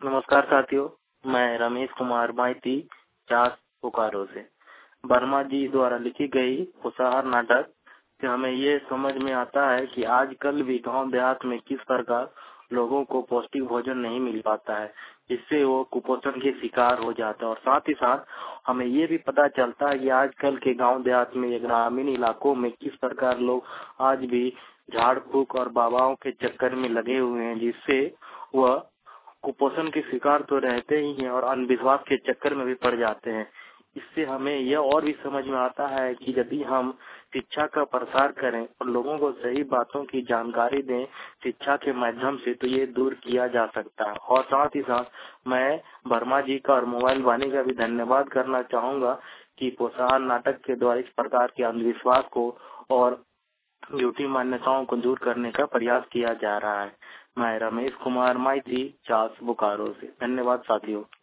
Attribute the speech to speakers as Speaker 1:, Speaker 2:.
Speaker 1: नमस्कार साथियों, मैं रमेश कुमार माइती चास बोकारो से। वर्मा जी द्वारा लिखी गई उपहार नाटक से हमें ये समझ में आता है कि आजकल भी गांव देहात में किस प्रकार लोगों को पौष्टिक भोजन नहीं मिल पाता है, जिससे वो कुपोषण के शिकार हो जाते हैं। और साथ ही साथ हमें ये भी पता चलता है कि आजकल के गांव देहात में, ग्रामीण इलाकों में किस प्रकार लोग आज भी झाड़ फूक और बाबाओं के चक्कर में लगे हुए हैं, जिससे वह कुपोषण के शिकार तो रहते ही हैं और अंधविश्वास के चक्कर में भी पड़ जाते हैं। इससे हमें यह और भी समझ में आता है कि यदि हम शिक्षा का प्रसार करें और लोगों को सही बातों की जानकारी दें शिक्षा के माध्यम से, तो ये दूर किया जा सकता है। और साथ ही साथ मैं वर्मा जी का और मोबाइल वाणी का भी धन्यवाद करना चाहूंगा कि पोषाहार नाटक के द्वारा इस प्रकार के अंधविश्वास को और झूठी मान्यताओं को दूर करने का प्रयास किया जा रहा है। मैं रमेश कुमार माइती चास बोकारो से। धन्यवाद साथियों।